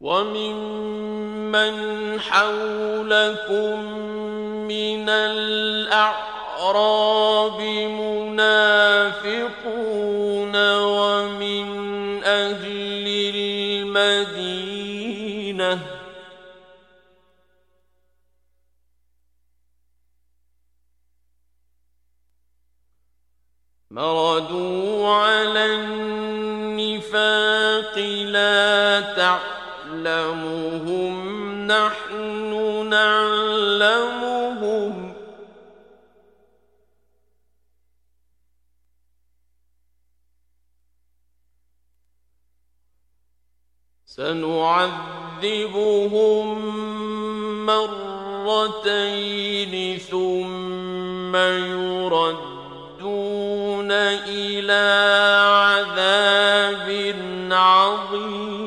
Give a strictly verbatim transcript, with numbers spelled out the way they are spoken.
وَمِمَّنْ حَوْلَكُمْ مِنَ الْأَعْرَابِ مُنَافِقُونَ وَمِنْ أَهْلِ الْمَدِينَةِ مَرَدُوا عَلَى النِّفَاقِ لَا تَعْلَمُهُمْ نَحْنُ نَعْلَمُهُمْ سَنُعَذِّبُهُم مَّرَّتَيْنِ ثُمَّ يُرَدُّونَ إِلَىٰ عَذَابٍ عَظِيمٍ